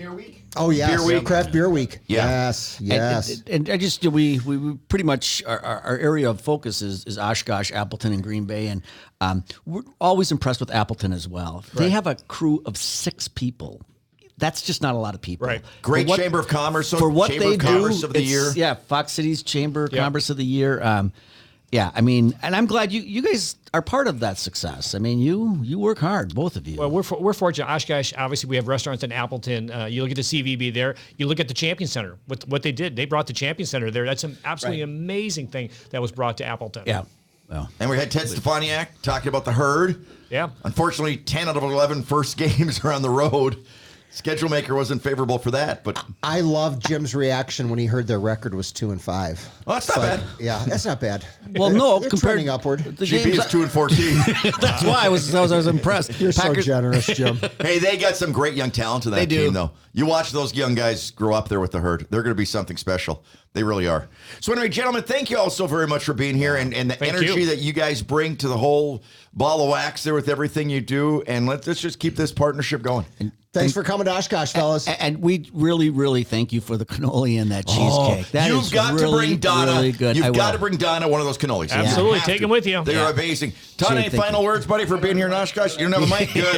Oh, yes. Beer week. Craft Beer Week. Yeah. Yes. Yes. And, and, and I just we, we we pretty much our, our, our area of focus is, is Oshkosh, Appleton, and Green Bay, and um, we're always impressed with Appleton as well. They have a crew of six people. That's just not a lot of people. Right. Great For what- Chamber of Commerce. So for what Chamber they of Commerce do of the it's- year. Yeah, Fox Cities Chamber of Yeah. Commerce of the year. Um, yeah, I mean, and I'm glad you you guys are part of that success. I mean, you you work hard, both of you. Well, we're, for, we're fortunate. Oshkosh, obviously, we have restaurants in Appleton. Uh, you look at the C V B there. You look at the Champion Center. What what they did, they brought the Champion Center there. That's an absolutely amazing thing that was brought to Appleton. yeah. Well, And we had Ted Stefaniak talking about the herd. Yeah. Unfortunately, ten out of eleven first games are on the road. Schedule maker wasn't favorable for that, but I love Jim's reaction when he heard their record was two and five. well, that's not It's like, bad. Yeah, that's not bad. well, no, They're compared trending upward. The G P games, is two and fourteen. that's why I was I was, I was impressed. You're Packers- so generous, Jim. Hey, they got some great young talent in that They do. team, though. You watch those young guys grow up there with the herd. They're going to be something special. They really are. So anyway, gentlemen, thank you all so very much for being here and, and the Thank energy you. that you guys bring to the whole ball of wax there with everything you do. And let's, let's just keep this partnership going. Thanks for coming to Oshkosh, fellas. A- And we really, really thank you for the cannoli and that cheesecake. That You've is got really, to bring Donna. Really good. You've I got will. to bring Donna one of those cannolis. You Absolutely. have Take to. them with you. They Yeah. are amazing. Todd, Jay, any thank final you. words, buddy, for being here in Oshkosh? You don't have a mic? Good.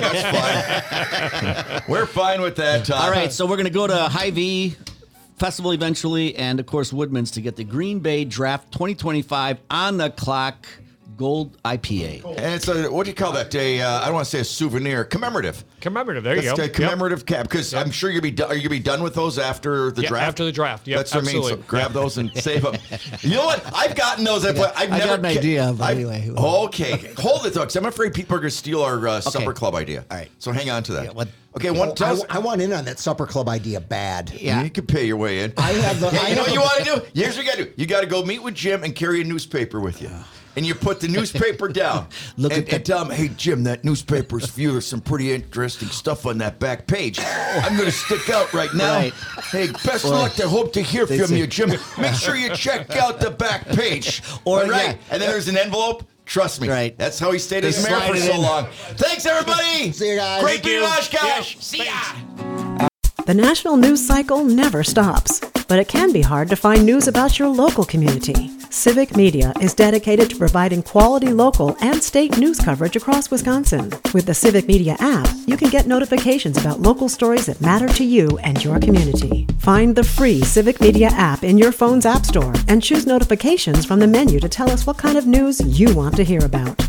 That's fine. We're fine with that, Todd. All right, so we're going to go to Hy-Vee Festival eventually, and of course Woodman's to get the Green Bay Draft twenty twenty-five on the clock gold I P A. And it's a, what do you call that? A, uh, I don't want to say a souvenir, commemorative. Commemorative. There you That's go. a commemorative cap, because I'm sure you'll be done. Are you gonna be done with those after the Yeah, draft? after the draft. Yep, That's what I mean. So absolutely. grab those and save them. You know what? I've gotten those. I've, I've I never got an ca- idea, but I've- anyway. Okay, hold it though, because I'm afraid people are gonna steal our uh, supper club idea. All right. So hang on to that. what- Okay, one. Oh, tell I, us- I want in on that supper club idea bad. Yeah. You can pay your way in. I have the. Yeah, I you know have what you a- want to do? Here's what you got to do. You got to go meet with Jim and carry a newspaper with you. And you put the newspaper down. Look and, at the- and tell him, hey, Jim, that newspaper's view. There's some pretty interesting stuff on that back page. I'm going to stick out right now. Right. Hey, best of luck. I hope to hear from say- you, Jim. Make sure you check out the back page. Or, All right. yeah. And then there's an envelope. Trust me. Right. That's how he stayed They as mayor slide for it so in. long. Thanks, everybody. See you guys. Great Thank being you. Oshkosh. See ya. The national news cycle never stops, but it can be hard to find news about your local community. Civic Media is dedicated to providing quality local and state news coverage across Wisconsin. With the Civic Media app, you can get notifications about local stories that matter to you and your community. Find the free Civic Media app in your phone's app store and choose notifications from the menu to tell us what kind of news you want to hear about.